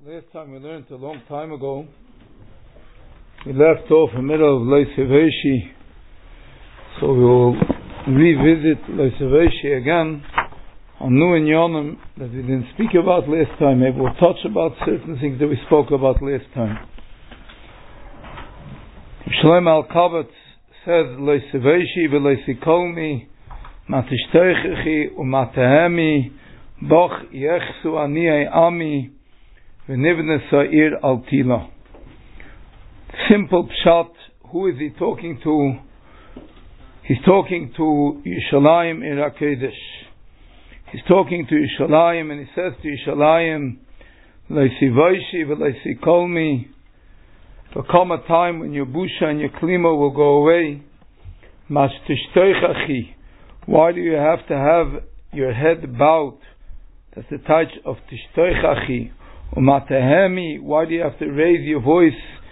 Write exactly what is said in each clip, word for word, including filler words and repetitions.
Last time we learned a long time ago, we left off in the middle of Leiseveshi, so we will revisit Leiseveshi again on new inyanim that we didn't speak about last time. Maybe we'll touch about certain things that we spoke about last time. Shlomo Al-Kabatz says, Leiseveshi v'leisikolmi matishteichechi umatahemi boch yechsu aniyei ami v'nivne sa'ir al-tila. Simple pshat. Who is he talking to? He's talking to Yerushalayim Ir HaKodesh. He's talking to Yerushalayim, and he says to Yerushalayim, Leisivoishi v'leisikolmi. There'll come a time when your busha and your klima will go away. Mas tishteichachi. Why do you have to have your head bowed? That's the touch of tishteichachi. Umatahemi. Why do you have to raise your voice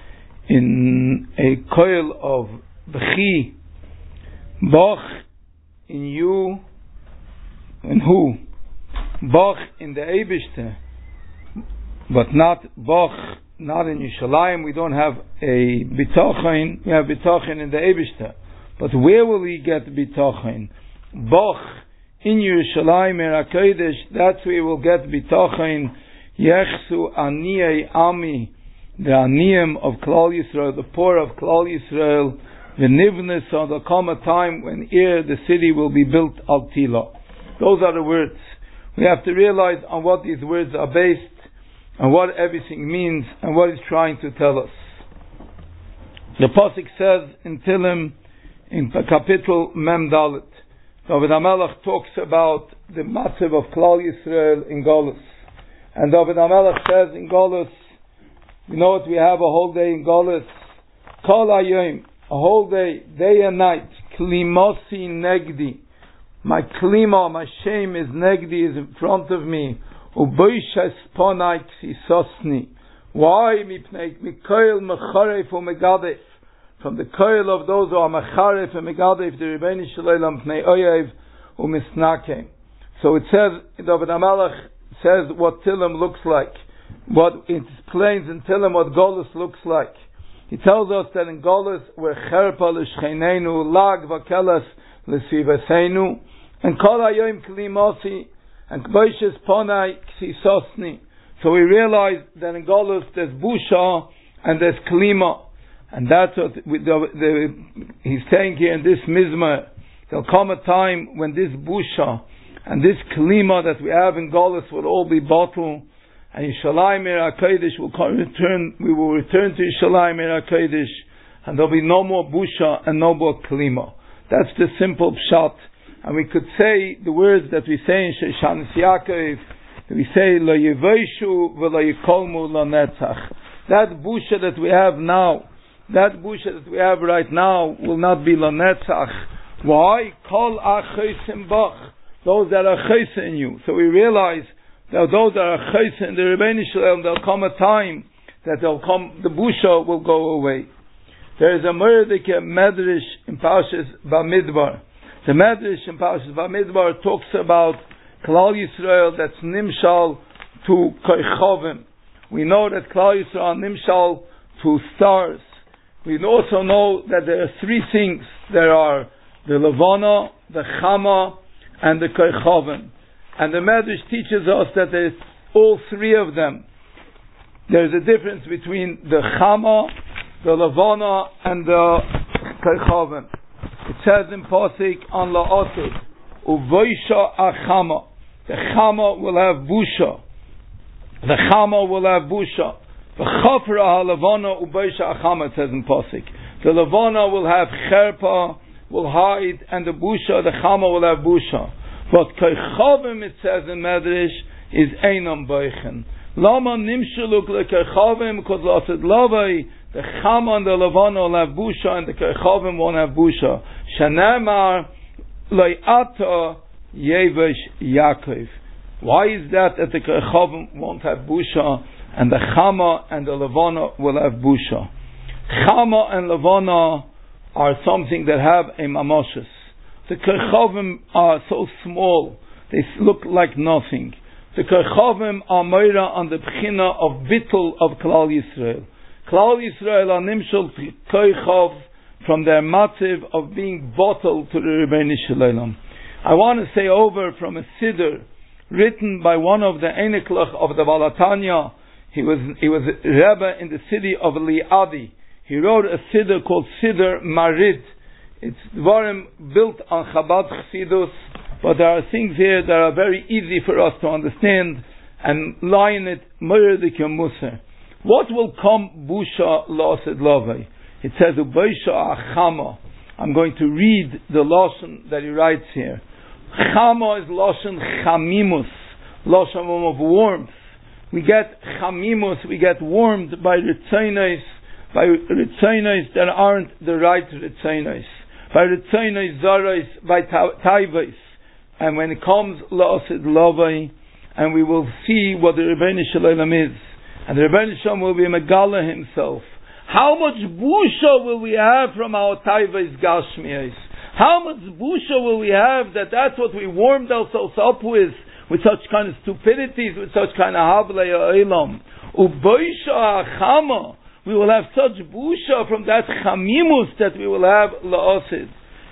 in a coil of b'chi? Bach in you, in who? Bach in the Eibishter, but not Bach, not in Yerushalayim. We don't have a bitachon. We have bitachon in the Eibishter, but where will we get bitachon? Bach in Yerushalayim Ir HaKodesh. That's where we'll get bitachon. Yechsu aniyei ami, the aniyim of Klal Yisrael, the poor of Klal Yisrael. The nivnes, so there'll come a time when here the city will be built al tila. Those are the words. We have to realize on what these words are based, and what everything means, and what it's trying to tell us. The pasuk says in Tilim, in Kapitel Mem Dalet, David HaMelech talks about the matzav of Klal Yisrael in Golus. And David HaMelech says in Golus, you know what, we have a whole day in Golus, Kol Hayom, a whole day, day and night, Klimosi Negdi. My klima, my shame is Negdi, is in front of me. Uboishes Ponai Ksisosni. Why? Mikoil Mecharef Umegadef. From the coil of those who are Mecharef and Megadef, the Rebbeinu Shalom Pnei Oyev Umisnakem. So it says, David HaMelech says what Tilim looks like. What it explains in Tilim what Golus looks like. He tells us that in Golus we're Cherpa l'shcheneinu, lag v'kelas l'sivasenu, and Kol Hayom Klimosi, and K'boishes Ponai Ksisosni. So we realize that in Golus there's Busha and there's Klima, and that's what we, the, the, he's saying here in this Mizmah. There'll come a time when this Busha and this Klima that we have in Golus will all be bottled. And Yerushalayim Ir HaKodesh will return. We will return to Yerushalayim Ir HaKodesh, and there'll be no more busha and no more klima. That's the simple pshat. And we could say the words that we say in Shoshanas Yaakov. We say Lo Yevoshu v'Lo Yikolmu LaNetzach. That busha that we have now, that busha that we have right now, will not be LaNetzach. Why? Kol Achosim Bach. Those that are chayse in you. So we realize. Now those that are chayse in the Rebbeinu Shalom, there'll come a time that they'll come, the busha will go away. There is a Mordecai Medrash in Parshas Bamidbar. The Medrash in Parshas Bamidbar talks about Klal Yisrael that's nimshal to koichovim. We know that Klal Yisrael are nimshal to stars. We also know that there are three things. There are the Levana, the Chama, and the koichovim. And the Medrash teaches us that there's all three of them. There's a difference between the Chama, the Levana, and the Koichavim. It says in Pasuk on La'otid, Uvoisha Achama. The Chama will have Busha. The Chama will have Busha. The Chafra HaLevana Uvoisha Achama, it says in Pasuk. The Levana will have Cherpa, will hide, and the Busha, the Chama will have Busha. But Koichavim, it says in Medrash, is Einam Beichen. Lama Nimshuluk leKoichavim, because Lasid Lavai, the Chama and the Levana will have Busha, and the Koichavim won't have Busha. Shanamar Loyata Yevesh Yaakov. Why is that that the Koichavim won't have Busha, and the Chama and the Levana will have Busha? Chama and Levana are something that have a Mamoshes. The Koichavim are so small, they look like nothing. The Koichavim are Moira on the Bechina of Bittul of Klal Yisrael. Klal Yisrael are Nimshul Koichav from their motive of being bottled to the Rebbeinu Shalom. I want to say over from a Siddur written by one of the Einiklach of the Baal HaTanya. He was he was a Rebbe in the city of Liadi. He wrote a Siddur called Siddur Marid. It's Dvarim built on Chabad Chassidus, but there are things here that are very easy for us to understand and lie in it Moiridik Musar. What will come Busha La'ased Lavai? It says Ubaisha Achama. I'm going to read the Lashon that he writes here. Chama is Lashon Chamimus, Lashon of warmth. We get Chamimus, we get warmed by Ritzainais, by Ritzainais that aren't the right Ritzainais, by Ritzainais Zarais, by Taivais. And when it comes La'ased Lavai, and we will see what the Rebbeinu Shalom is, and the Rebbeinu Shalom will be Megala himself. How much busha will we have from our Taivais Gashmiais? How much busha will we have that that's what we warmed ourselves up with, with such kind of stupidities, with such kind of Havlei Olam. Uboisha Achama. We will have such busha from that chamimus that we will have la'asid.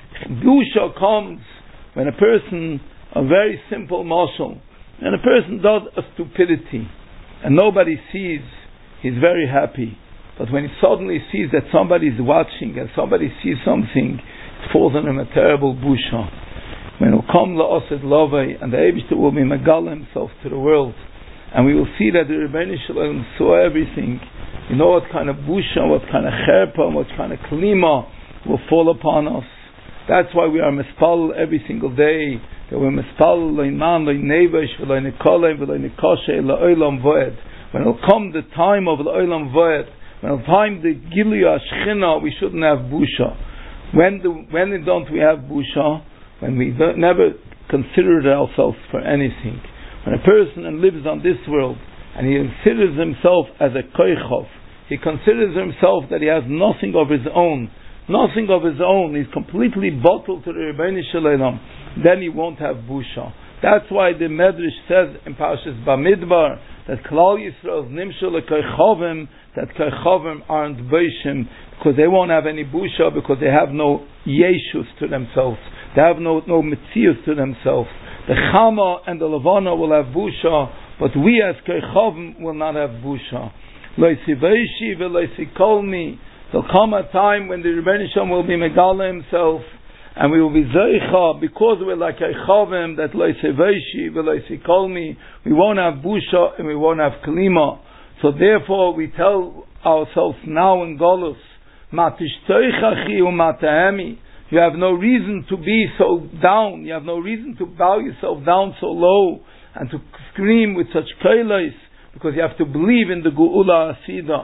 Busha comes when a person, a very simple mashal, and a person does a stupidity, and nobody sees, he's very happy. But when he suddenly sees that somebody is watching, and somebody sees something, it falls on him a terrible busha. When it will come la'asid lavai, and the Eibishter will be megal himself to the world, and we will see that the Rebbeinu Shalom saw everything. You know what kind of busha, what kind of cherpa, what kind of klima will fall upon us. That's why we are mispal every single day. That we're mispal leiman, leinevesh, v'leinekolem, v'leinekoshe, la'olam voed. When it will come the time of la'olam voed, when it will time the giluya shchina, we shouldn't have busha. When the, when don't we have busha? When we don't, never consider ourselves for anything. When a person lives on this world, and he considers himself as a koichov, he considers himself that he has nothing of his own, nothing of his own, he's completely bottled to the Rebbeinu Shalom, then he won't have busha. That's why the Medrash says in Parshas Bamidbar that Klal Yisrael's nimshul koichavim, that koichavim aren't boishim, because they won't have any busha, because they have no yeshus to themselves, they have no no mitzius to themselves. The Chama and the Levana will have busha, but we as koichavim will not have busha. Loisiveishi v'loisikolmi. There'll come a time when the Rebbeinu Shalom will be megala himself, and we will be zeicha, because we're like koichavim, that loisiveishi v'loisikolmi, we won't have busha and we won't have klima. So therefore we tell ourselves now in Golus, matishtoichachi u'matahemi. You have no reason to be so down. You have no reason to bow yourself down so low and to scream with such kailas, because you have to believe in the Geula Asida.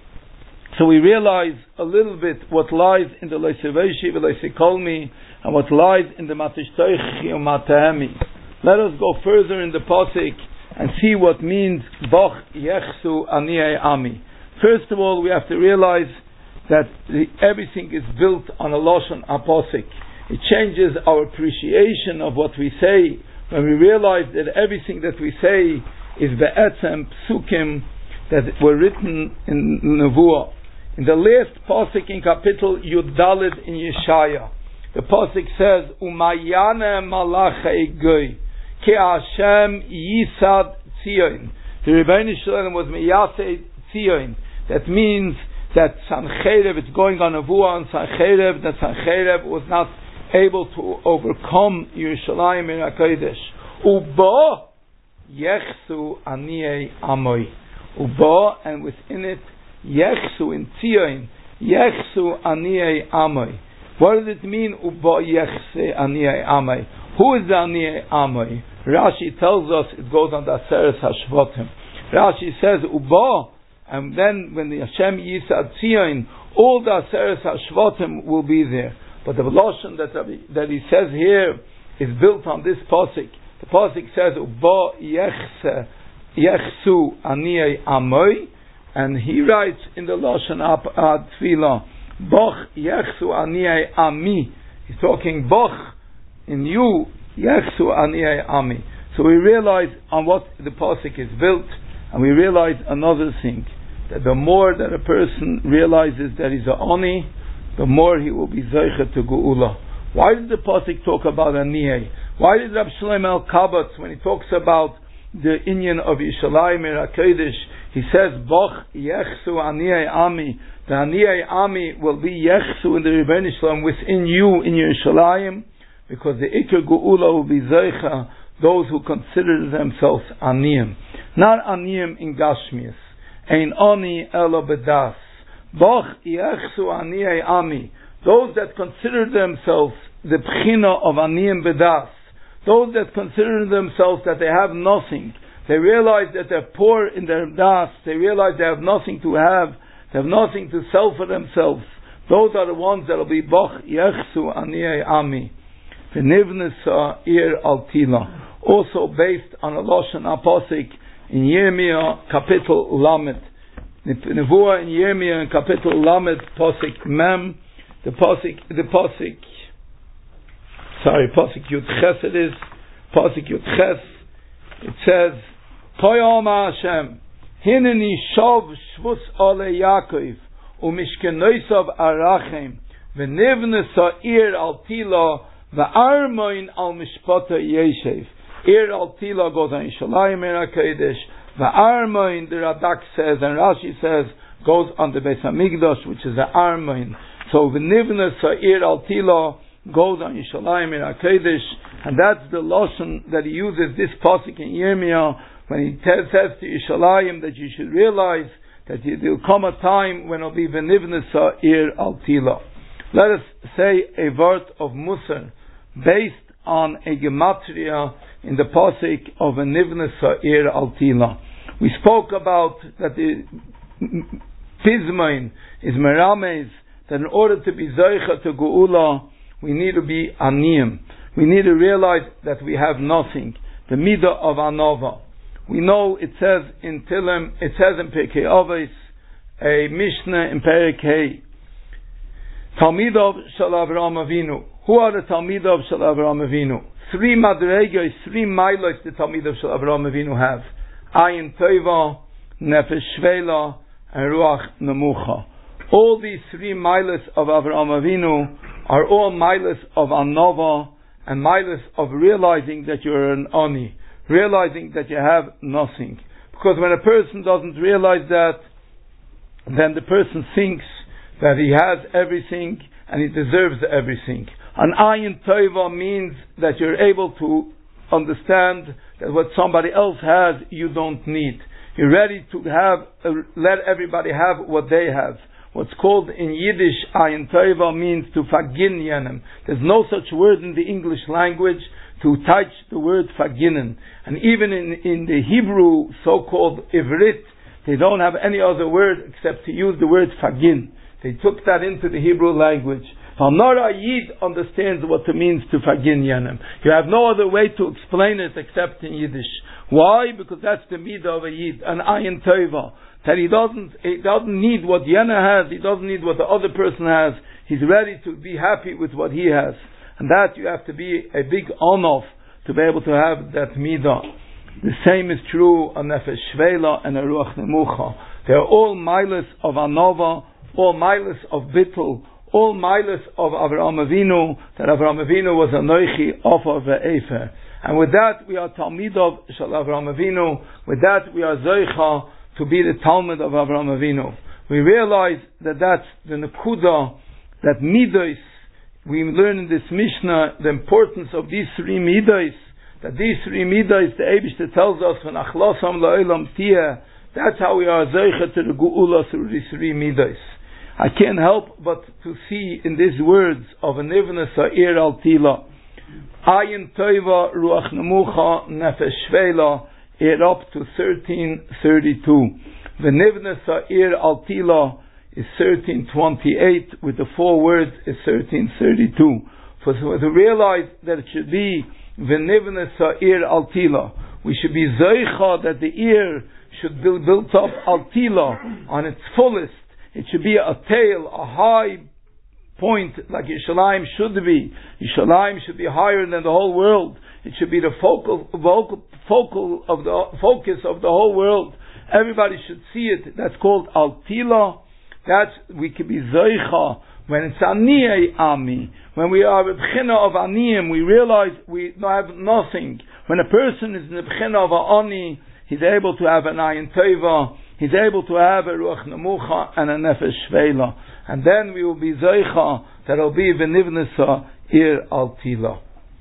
So we realize a little bit what lies in the Leiseveshi v'Leisikolmi and what lies in the Matishtoichi u'Matahemi. Let us go further in the Pasik and see what means Boch Yechsu Aniyei Ami. First of all, we have to realize that the, everything is built on a Lashon HaPasik. It changes our appreciation of what we say when we realize that everything that we say is be'etzem psukim that were written in Nevuah. In the last Pasik in Kapitel Yuddalet in Yeshaya, the Pasik says, Umayane malachei goy, ki Hashem yisad tzion. The Rebbeinu Shalom was miyaseh tzion. That means that Sancherev, it's going on Nevuah on Sancherev, that Sancherev was not able to overcome Yerushalayim in HaKodesh. Uba yechsu aniyei amoy. Uba, and within it, yechsu in Tzion, yechsu aniyei amoy. What does it mean, Uba yechse aniyei amoy? Who is the aniyei amoy? Rashi tells us it goes on the Aseret HaShvatim. Rashi says, Uba, and then when the Hashem Yisad Tzion, all the Aseret HaShvatim will be there. But the Lashon that, that he says here is built on this Pasik. The Pasik says, Uba yechse, yechsu aniyei amoy, and he writes in the Lashon HaTfilah, Boch yechsu aniyei ami. He's talking Boch, in you, yechsu aniyei ami. So we realize on what the pasuk is built, and we realize another thing, that the more that a person realizes that he's a ani, the more he will be zeicha to geula. Why does the pasuk talk about aniyah? Why does Rab Shlomo Alkabetz, when he talks about the inyan of Yishalayim Ir HaKodesh, he says, Boch yechsu aniyah ami, the aniyah ami will be yechsu in the Rebbeinu Shalom within you, in Yerushalayim, because the Iker Geula will be zeicha, those who consider themselves aniyim. Not aniyim in Gashmias. Ein ani elo bedas. Boch yechsu aniyah ami. Those that consider themselves the bchina of aniyim bedas. Those that consider themselves that they have nothing. They realize that they're poor in their das. They realize they have nothing to have. They have nothing to sell for themselves. Those are the ones that will be boch yechsu aniyah ami. V'nivnesa ir altila. Also based on a Lashon HaPosik in Yirmiyah, Kapitel Lamed. Nevuah in Yirmiyah, in Kapitel Lamed, Posik Mem, the Posik, the Posik, sorry, Posik Yud Ches it is, Posik Yud Ches, it says, Toyama Hashem, Hineni Shov Shvus Ole Yaakov, Umishkenoisav Arachem, V'nivne Sa'ir Al Tila, V'armoin Al Mishpata Yeshev. Ir al Tila goes on Yishalayim Ir HaKodesh. V'armoin, the Radak says, and Rashi says, goes on the Beis HaMikdash, which is the armoin. So v'nivna sa'ir al Tila goes on Yishalayim Ir HaKodesh, and that's the Lashon that he uses this pasuk in Yirmiyah when he t- says to Yishalayim that you should realize that there will come a time when it will be v'nivna sa'ir al Tila. Let us say a word of Musar based on a gematria in the pasuk of a nivna sa'ir al Tila. We spoke about that the Pizmain is merames, that in order to be zeicha to geula, we need to be aniyim. We need to realize that we have nothing. The midah of anova. We know it says in Tilem, it says in Pirkei Avos, a Mishnah in Perek Hey, Talmidov shel Avraham Avinu. Who are the Talmidov shel Avraham Avinu? Three madregas, three milos the Talmidov shel Avraham Avinu have. Ayin Tova, Nefesh Shvela, and Ruach Nemucha. All these three milos of Avraham Avinu are all milos of Anova and milos of realizing that you're an Ani, realizing that you have nothing. Because when a person doesn't realize that, then the person thinks that he has everything and he deserves everything. An Ayin Tova means that you're able to understand that what somebody else has, you don't need. You're ready to have, uh, let everybody have what they have. What's called in Yiddish Ayin Tova means to fagin yenem. There's no such word in the English language to touch the word faginen. And even in, in the Hebrew so-called Ivrit, they don't have any other word except to use the word fagin. They took that into the Hebrew language. Nora Yid understands what it means to fagin yanem. You have no other way to explain it except in Yiddish. Why? Because that's the midah of a Yid, an ayin tova. That he doesn't, he doesn't need what Yana has, he doesn't need what the other person has. He's ready to be happy with what he has. And that you have to be a big onof to be able to have that midah. The same is true on Nefesh Shvela and a Ruach Nemucha. They are all milas of Anova, all milas of Bittul, all milas of Avraham Avinu, that Avraham Avinu was a Noichi Ofer Ve'efer. And with that we are Talmidov Shal Avraham Avinu. With that we are Zoicha to be the Talmud of Avraham Avinu. We realize that that's the Nekuda, that Midos, we learn in this Mishnah the importance of these three Midos, that these three Midos, the Eibishter tells us, when Achlosam La'olam Tiyeh, that's how we are Zoicha to the Geula through these three Midos. I can't help but to see in these words of a Nivna Sa'ir Al Tila, Ayin Tova Ruach Nemucha Nefesh Shvela, it up to thirteen thirty-two. The Nivna Sa'ir Al Tila is thirteen twenty-eight, with the four words is thirteen thirty-two. For so to realize that it should be the Nivna Sa'ir Al Tila, we should be Zoicha that the ear should be built up Al Tila on its fullest. It should be a tail, a high point, like Yishalayim should be. Yishalayim should be higher than the whole world. It should be the focal, vocal, focal of the focus of the whole world. Everybody should see it. That's called Altila. That's, we could be Zoicha. When it's Aniyei Ami, when we are a B'china of Aniyim, we realize we have nothing. When a person is in the B'china of Ani, he's able to have an Ayin Teva, he's able to have a Ruach Nemucha and a Nefesh Shveila. And then we will be Zoicha, that will be V'nivnesa Ir Altila.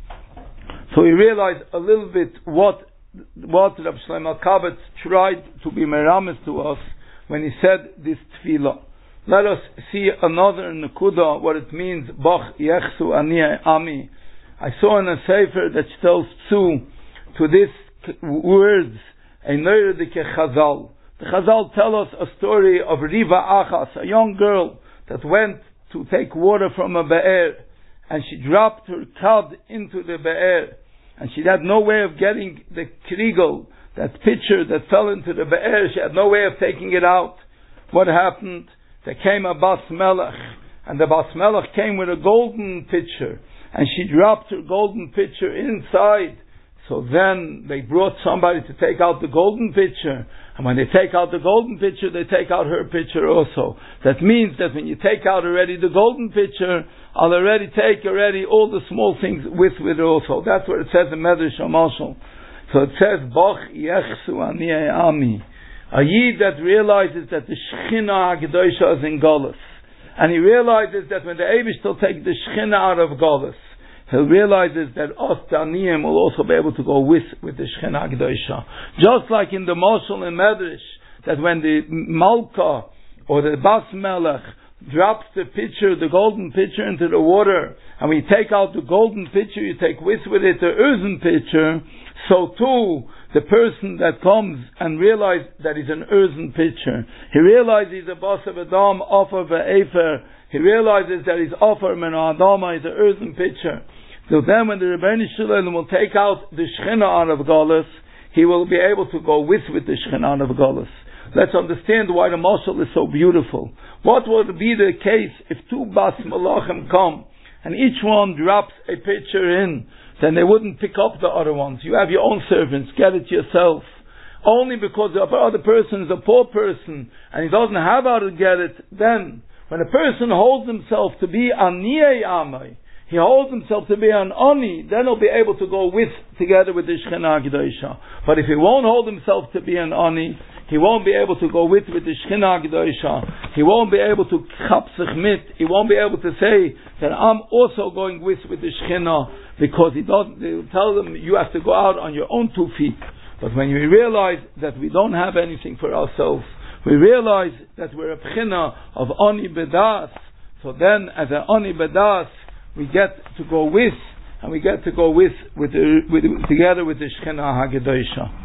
So we realize a little bit what what Rav Shlomo Kabetz tried to be meramis to us when he said this tefillah. Let us see another nekuda, what it means, Bach Yechsu Aniyei Ami. I saw in a sefer that tells to, to this words, a Neurudike Chazal. The Chazal tell us a story of Riva Achas, a young girl that went to take water from a be'er, and she dropped her kad into the be'er, and she had no way of getting the krigel, that pitcher that fell into the be'er, she had no way of taking it out. What happened? There came a Bas Melech, and the Bas Melech came with a golden pitcher, and she dropped her golden pitcher inside. So then they brought somebody to take out the golden pitcher, and when they take out the golden pitcher, they take out her pitcher also. That means that when you take out already the golden pitcher, I'll already take already all the small things with with it also. That's what it says in Medrash HaMashal. So it says, Bach Yechsu Aniyei Ami. A Yid that realizes that the Shechina HaKadoshah is in Golus. And he realizes that when the Eibush will take the Shechina out of Golus, he realizes that us Daniyim will also be able to go with, with the Shechina HaKadoshah. Just like in the Mashal in Medrash, that when the Malka or the Bas Melech drops the pitcher, the golden pitcher into the water, and when you take out the golden pitcher, you take with with it the earthen pitcher, so too, the person that comes and realizes that he's an earthen pitcher, he realizes he's a Bas of Adam, offer ve'efer, he realizes that he's offer men Adama, he's an earthen pitcher. So then when the Rebbeinu Shalom will take out the Shechina out of Golus, he will be able to go with with the Shechina out of Golus. Let's understand why the Mashal is so beautiful. What would be the case if two Bas Malachim come and each one drops a pitcher in? Then they wouldn't pick up the other ones. You have your own servants, get it yourself. Only because the other person is a poor person and he doesn't have how to get it, then when a person holds himself to be Aniyei Amai, he holds himself to be an Ani, then he'll be able to go with, together with the Shechina HaKadoshah. But if he won't hold himself to be an Ani, he won't be able to go with, with the Shechina HaKadoshah. He won't be able to chap sich mit. He won't be able to say that I'm also going with, with the Shechina, because he doesn't, they will tell them you have to go out on your own two feet. But when we realize that we don't have anything for ourselves, we realize that we're a B'china of Ani Bedas, so then as an Ani Bedas, we get to go with, and we get to go with, with, the, with together with the Shechina HaKadoshah.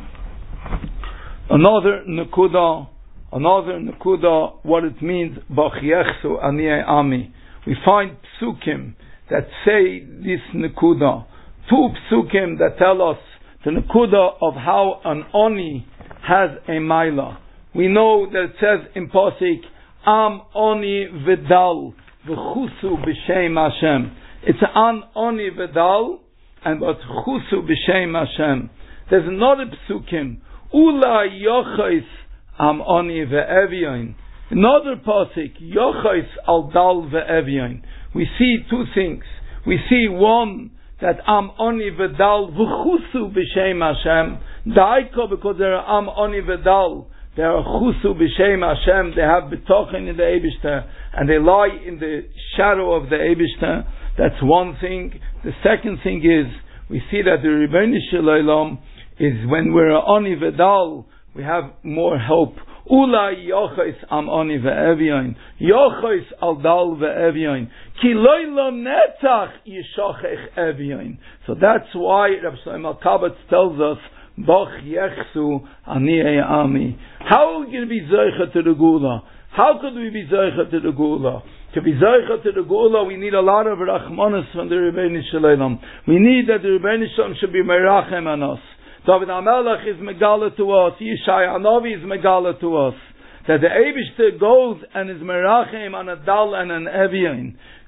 Another Nekuda, another Nekuda, what it means, Bach Yechsu Aniyei Ami. We find Psukim that say this Nekuda. Two Psukim that tell us the Nekuda of how an Oni has a Maila. We know that it says in Pasik, Am Oni Vidal V'chusu B'Shem Hashem. It's an Oni Vidal and but Chusu B'Shem Hashem. There's another Psukim, Ula Yochais Am Oni Ve'evyain. Another Pasik, Yochais Al Dal Ve'evyain. We see two things. We see one, that Am Oni Vidal V'chusu B'Shem Hashem. Daiko, because they are Am Oni Vidal, they are Chusu B'Shem Hashem, they have B'tochen in the Eibishter, and they lie in the shadow of the Eibishter. That's one thing. The second thing is, we see that the Rebbeinu Shalom is when we're Ani Vidal, we have more help. Ula Yochais Am Ani Ve'evyain. Yochais Al Dal Ve'evyain. Ki Loilo Netzach Yishachech Evyain. So that's why Rav Shlomo Kabetz tells us, Bach Yechsu Aniyei Ami. How are we going to be Zeicha to the Gula? How could we be Zeicha to the Gula? To be Zeicha to the Gula, we need a lot of Rachmanis from the Rebbeinu Shalom. We need that the Rebbeinu Shalom should be Merachem on us. David HaMelech is Megala to us. Yishai Hanavi is Megala to us. That the Eibishter goes and is Merachem on a Dal and an Evyain.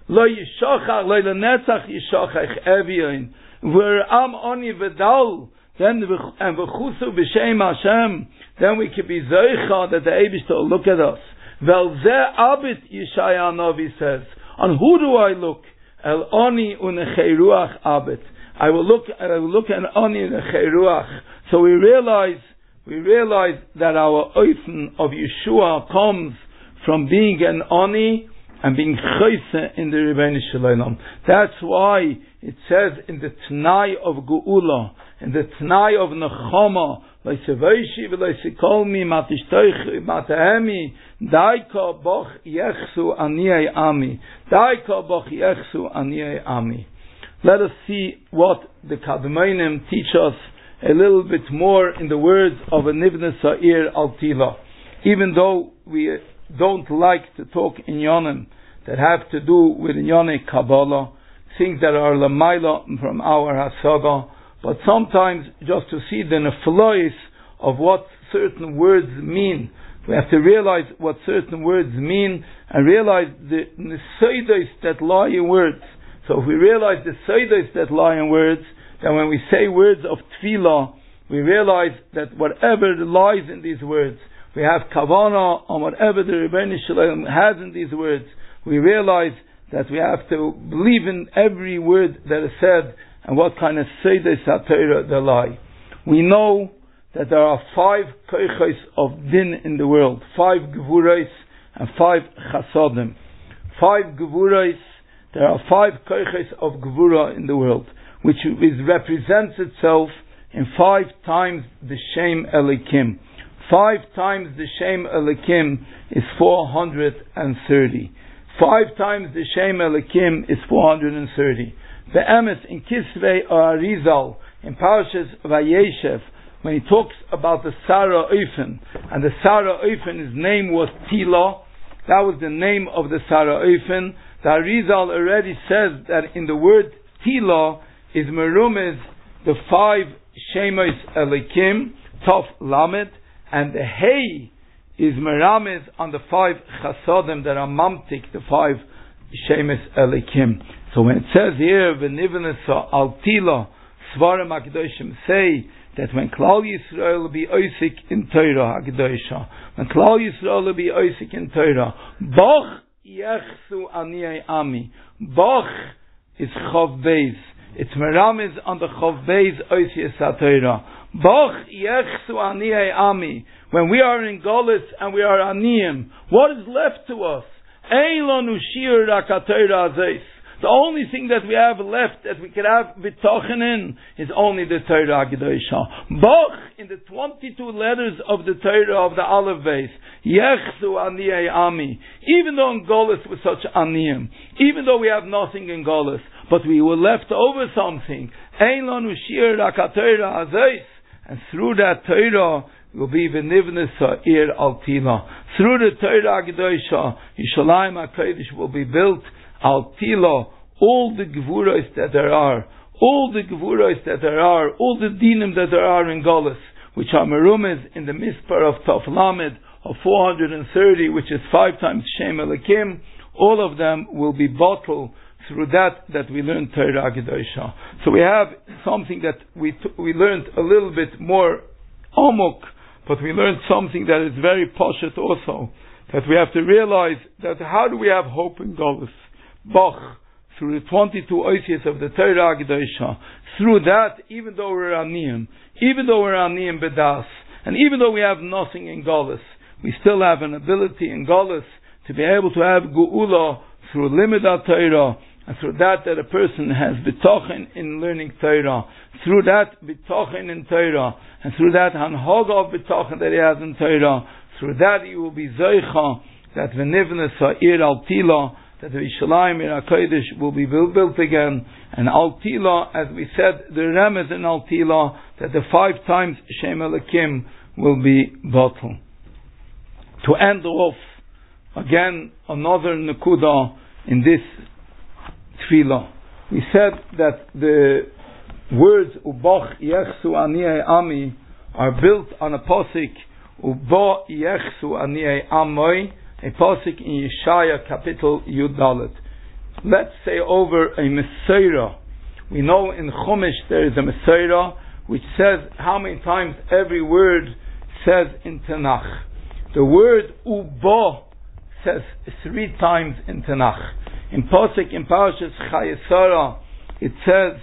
Lo yishachach, lo lenetzach yishachach eviyin. V'ram oni v'dal. Then and v'chusu b'shem Hashem. Then we could be zeicha that the Eibishter will look at us. Vel zeh abit Yeshaya Novi says. On who do I look? El oni unechei ruach abit. I will look. I will look at oni unechei ruach. So we realize. We realize that our oifen of Yeshua comes from being an oni and being chayse in the Rebbeinu Shalom. That's why it says in the T'nai of Geula, in the T'nai of Nechama, Leiseveishi v'leisekolmi matishtoich matahemi daika boch yechsu aniyei ami daika boch yechsu aniyei ami. Let us see what the Kadmonim teach us a little bit more in the words of a Nivnei Sa'ir Altila. Even though we don't like to talk in Yonim that have to do with Yonei Kabbalah, things that are Lamaila from our Hasaga, but sometimes just to see the neflois of what certain words mean, we have to realize what certain words mean and realize the neseidos that lie in words. So if we realize the seidos that lie in words, then when we say words of tefillah, we realize that whatever lies in these words, we have kavanah on whatever the Rebbeinu Shalom has in these words. We realize that we have to believe in every word that is said and what kind of seidos HaTorah there lie. We know that there are five koichos of din in the world, five gevuros and five chasodim. Five gevuros, there are five koichos of gevura in the world, which is, represents itself in five times the Shem Elikim. Five times the Shem Elikim is four hundred thirty. Five times the Shem Elikim is four hundred thirty. The Emes in Kisvei or Arizal, in Parashas Vayeshev, when he talks about the Sarah Oifen, and the Sarah Oifen, his name was Tila, that was the name of the Sarah Oifen. The Arizal already says that in the word Tila is merumiz the five Shemos Elikim, Tov Lamed, and the Hey is meramiz on the five Chasodim that are mamtik, the five Shemos Elikim. So when it says here, V'nivnei al Tila, Svarim HaKadoshim say that when Klal Yisrael will be oisik in Torah HaKadosha, when Klal Yisrael will be oisik in Torah, Boch yechsu aniyei ami. Boch is Chav Beis. It's meramiz on the Chav Beis oisius HaTorah. Boch yechsu aniyei ami. When we are in Golus and we are aniyim, what is left to us? Ein lanu shir rak HaTorah azeis. The only thing that we have left that we can have bitochen in is only the Torah HaKadosha. Boch in the twenty-two letters of the Torah of the Aleph Beis. Yechsu aniyei ami. Even though in Golus we're such aniyim, even though we have nothing in Golus, but we were left over something. Ein lanu shir rak HaTorah azeis. And through that Torah will be v'nivnei sa'ir al Tila. Through the Torah HaKadosha, Yishalayim HaKodesh will be built al Tila. All the gevuros that there are, all the gevuros that there are, all the dinim that there are in Golus, which are merumiz in the mispar of Tov Lamed of four hundred thirty, which is five times Shem Elikim, all of them will be bottled through that that we learned Torah HaKadosha. So we have something that we t- we learned a little bit more amok, but we learned something that is very poshet also, that we have to realize that how do we have hope in Golus? Bach, through the twenty-two oisias of the Torah HaKadosha, through that, even though we're aniyim, even though we're aniyim bedas, and even though we have nothing in Golus, we still have an ability in Golus to be able to have geula through limud Torah, and through that that a person has bitochen in learning Torah, through that bitochen in Torah, and through that hanhoga of bitochen that he has in Torah, through that he will be zeicha that v'nivnei sa'ir al Tila, that the Yishalayim Ir HaKodesh will be built, built again, and al Tila, as we said, the remez in al Tila, that the five times Shem Elikim will be bottled. To end off, again, another nekuda in this tefillah. We said that the words Uboch Yechsu Aniyei Ami are built on a posik Ubo Yechsu Aniyei Amoi, a posik in Yeshaya capital Yud Dalet. let's say over a Mesorah. We know in Chumash there is a Mesorah which says how many times every word says in Tanakh. The word Ubo says three times in Tanakh. In Pasuk in Parashas Chayesara it says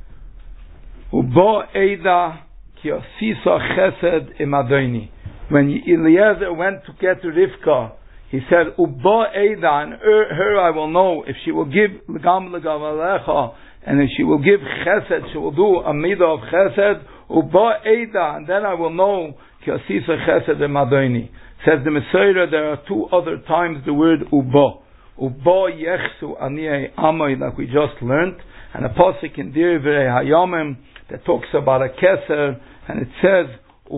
Ubo Eida Ki Asisa Chesed Im Adoni. When Eliezer went to get to Rivka, he said, Uba Eida, and her, her I will know if she will give L'gam L'gavalecha, and if she will give Chesed, she will do a midah of Chesed, Uba Eida, and then I will know Ki Asisa Chesed Im Adoni. Says the Mesorah, there are two other times the word Uba. Uba Yechsu Aniyei Amoi, like we just learned, and a pasuk in Divrei Hayamim that talks about a keser, and it says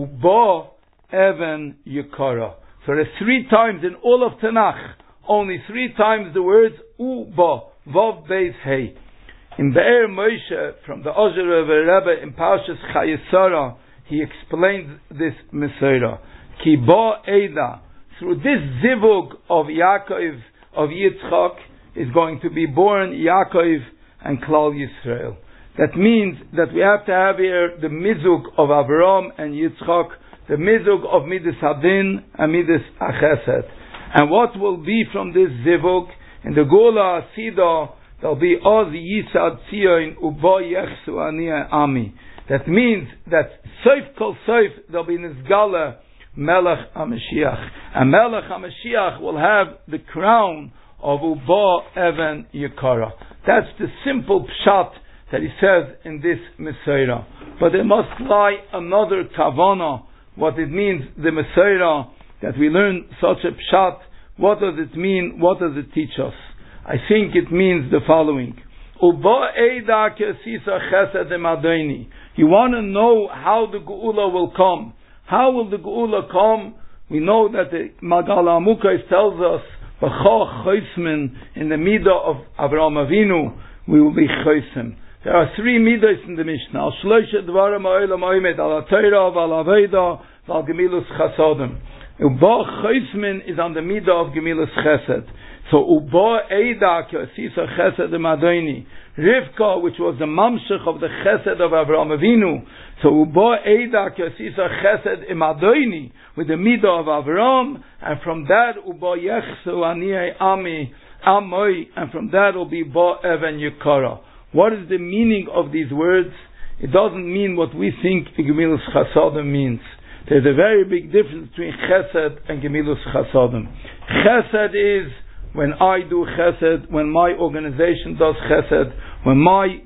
Uba Even Yikara. So there's three times in all of Tanakh, only three times the words Uba, Vav Beis Hey. In Be'er Moshe, from the Ozher of Rebbe in Parshas Chayesara, he explains this Mesorah. Ki Ba Eida, through this zivug of Yaakov, of Yitzchak, is going to be born Yaakov and Klal Yisrael. That means that we have to have here the mizug of Avraham and Yitzchak, the mizug of Midas Hadin and Midas Achesed. And what will be from this zivug? In the Gula Asida, there will be Oz Yisad Tzion Uba Yechsu Aniyei Ami. That means that Soif Kol Soif, there will be Nizgala Melech HaMashiach. And Melech HaMashiach will have the crown of Uba Even Yikara. That's the simple pshat that he says in this Mesorah. But there must lie another kavana, what it means, the Mesorah, that we learn such a pshat. What does it mean? What does it teach us? I think it means the following. Uba Eida Kesisa Chesed Im Adoni. You want to know how the Geula will come. How will the Geula come? We know that the Magal HaMukos tells us, B'cha Chosmin, in the Midah of Avraham Avinu, we will be Chosim. There are three midas in the Mishnah. Al shloisha dvarim ha'olam ha'omed, al ha'torah, al ha'aveda, al gemilus chasadim. Uba chosmin is on the midah of gemilus chesed. So Uba Eida ki asisa chesed im Adoni. Rivka, which was the mamshech of the chesed of Avraham Avinu. So Uba Eida ki asisa chesed im Adoni, with the midah of Avraham, and from that Uba Yechsu Aniyei Ami Amoi, and from that will be Ba Even Yikara. What is the meaning of these words? It doesn't mean what we think Gemilus Chasadim means. There's a very big difference between Chesed and Gemilus Chasadim. Chesed is when I do Chesed, when my organization does Chesed, when my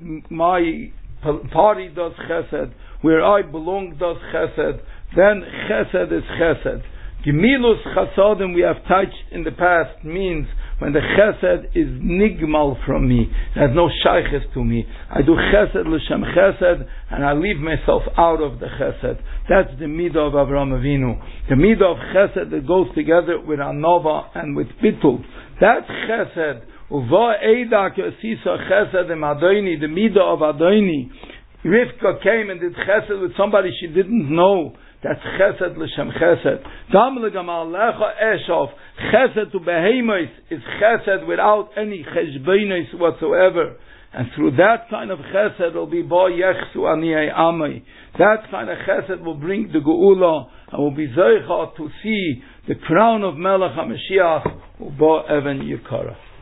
my party does Chesed, where I belong does Chesed, then Chesed is Chesed. Gemilus Chasadim, we have touched in the past, means when the Chesed is nigmal from me, it has no shayches to me. I do Chesed l'shem Chesed, and I leave myself out of the Chesed. That's the midah of Avraham Avinu. The midah of Chesed that goes together with Anova and with Bitul. That's Chesed. Uva Eida ki asisa Chesed im Adoni, the midah of Adoni. Rivka came and did Chesed with somebody she didn't know. That's Chesed l'shem Chesed. Gam l'gamal lecha Eshav. Chesed to Behemoth is Chesed without any cheshbonos whatsoever. And through that kind of Chesed will be Ba Yechsu Aniyei Amoi. That kind of Chesed will bring the Geula and will be Zeicha to see the crown of Melech HaMashiach Uba Even Yikara.